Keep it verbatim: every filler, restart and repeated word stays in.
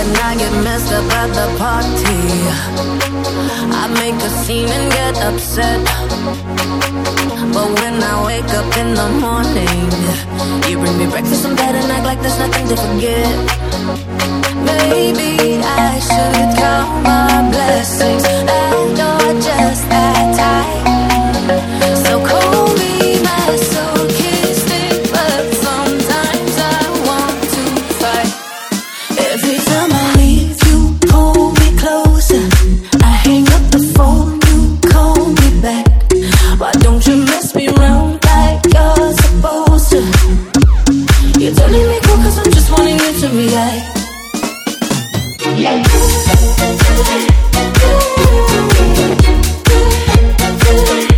when I get messed up at the party. I make a scene and get upset, but when I wake up in the morning, you bring me breakfast in bed and act like there's nothing to forget. Maybe I should count my blessings that you're just that tight. So call me masochistic, but sometimes I want to fight. Every time I leave, you pull me closer. I hang up the phone, you call me back. Why don't you mess me around like you're supposed to? You're telling me cool cause I'm just wanting you to react. Yeah.